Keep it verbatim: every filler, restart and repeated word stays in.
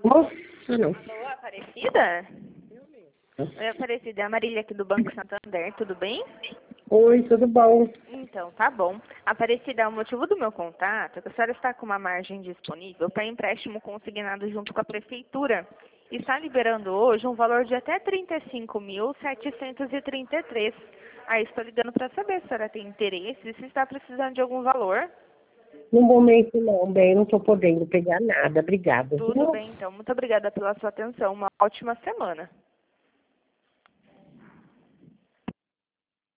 Oh, ah, não. Alô, Aparecida? Oi, Aparecida, é a Marília aqui do Banco Santander, tudo bem? Oi, tudo bom? Então, tá bom. Aparecida, o motivo do meu contato é que a senhora está com uma margem disponível para empréstimo consignado junto com a Prefeitura. E está liberando hoje um valor de até trinta e cinco mil, setecentos e trinta e três. Aí estou ligando para saber se a senhora tem interesse e se está precisando de algum valor. No momento não, bem, não estou podendo pegar nada. Obrigada. Tudo Viu? bem, então. Muito obrigada pela sua atenção. Uma ótima semana.